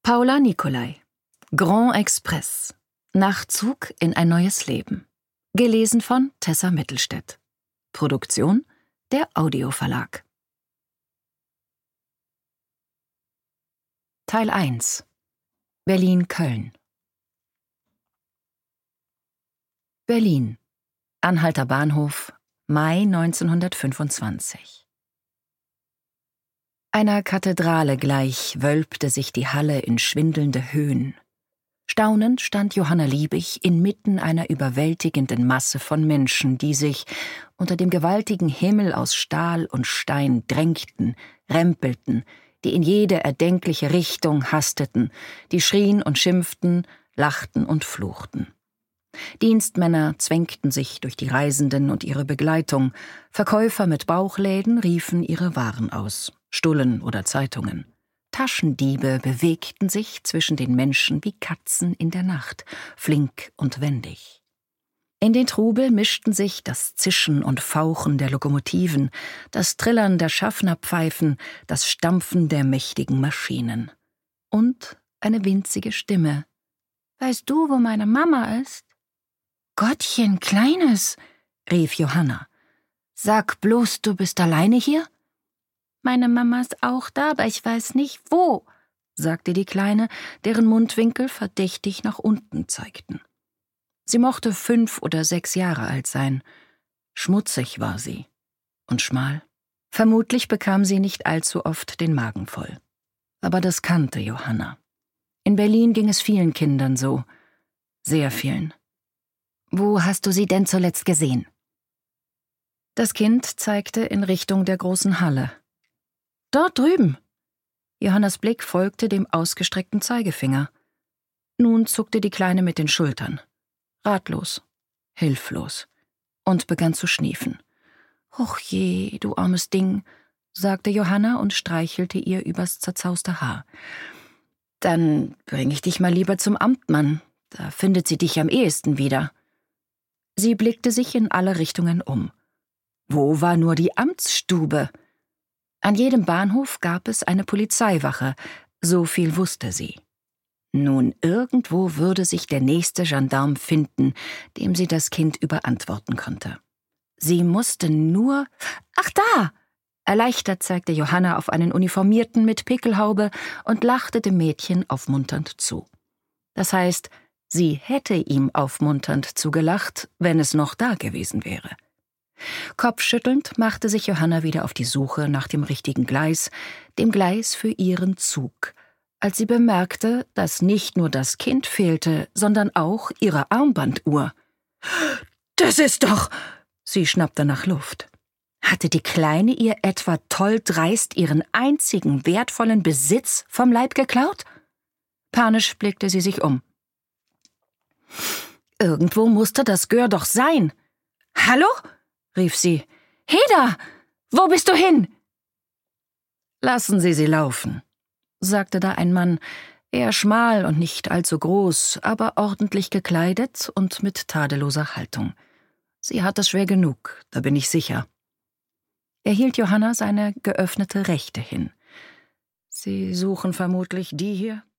Paula Nicolai. Grand Express. Nachtzug in ein neues Leben. Gelesen von Tessa Mittelstädt. Produktion der Audioverlag. Teil 1. Berlin-Köln. Berlin. Anhalter Bahnhof, Mai 1925. Einer Kathedrale gleich wölbte sich die Halle in schwindelnde Höhen. Staunend stand Johanna Liebig inmitten einer überwältigenden Masse von Menschen, die sich unter dem gewaltigen Himmel aus Stahl und Stein drängten, rempelten, die in jede erdenkliche Richtung hasteten, die schrien und schimpften, lachten und fluchten. Dienstmänner zwängten sich durch die Reisenden und ihre Begleitung, Verkäufer mit Bauchläden riefen ihre Waren aus, Stullen oder Zeitungen. Taschendiebe bewegten sich zwischen den Menschen wie Katzen in der Nacht, flink und wendig. In den Trubel mischten sich das Zischen und Fauchen der Lokomotiven, das Trillern der Schaffnerpfeifen, das Stampfen der mächtigen Maschinen. Und eine winzige Stimme. »Weißt du, wo meine Mama ist?« »Gottchen, Kleines«, rief Johanna. »Sag bloß, du bist alleine hier?« »Meine Mama ist auch da, aber ich weiß nicht, wo«, sagte die Kleine, deren Mundwinkel verdächtig nach unten zeigten. Sie mochte 5 oder 6 Jahre alt sein. Schmutzig war sie und schmal. Vermutlich bekam sie nicht allzu oft den Magen voll. Aber das kannte Johanna. In Berlin ging es vielen Kindern so. Sehr vielen. »Wo hast du sie denn zuletzt gesehen?« Das Kind zeigte in Richtung der großen Halle. »Dort drüben!« Johannas Blick folgte dem ausgestreckten Zeigefinger. Nun zuckte die Kleine mit den Schultern. Ratlos, hilflos, und begann zu schniefen. »Och je, du armes Ding«, sagte Johanna und streichelte ihr übers zerzauste Haar. »Dann bring ich dich mal lieber zum Amtmann, da findet sie dich am ehesten wieder.« Sie blickte sich in alle Richtungen um. Wo war nur die Amtsstube? An jedem Bahnhof gab es eine Polizeiwache, so viel wusste sie. Nun, irgendwo würde sich der nächste Gendarm finden, dem sie das Kind überantworten konnte. Sie musste nur... »Ach da!« Erleichtert zeigte Johanna auf einen Uniformierten mit Pickelhaube und lachte dem Mädchen aufmunternd zu. Das heißt, sie hätte ihm aufmunternd zugelacht, wenn es noch da gewesen wäre. Kopfschüttelnd machte sich Johanna wieder auf die Suche nach dem richtigen Gleis, dem Gleis für ihren Zug, als sie bemerkte, dass nicht nur das Kind fehlte, sondern auch ihre Armbanduhr. »Das ist doch...« Sie schnappte nach Luft. Hatte die Kleine ihr etwa tolldreist ihren einzigen wertvollen Besitz vom Leib geklaut? Panisch blickte sie sich um. Irgendwo musste das Gör doch sein. »Hallo?« rief sie. »Heda, wo bist du hin?« »Lassen Sie sie laufen«, sagte da ein Mann, eher schmal und nicht allzu groß, aber ordentlich gekleidet und mit tadelloser Haltung. Sie hat es schwer genug, da bin ich sicher. Er hielt Johanna seine geöffnete Rechte hin. »Sie suchen vermutlich die hier?«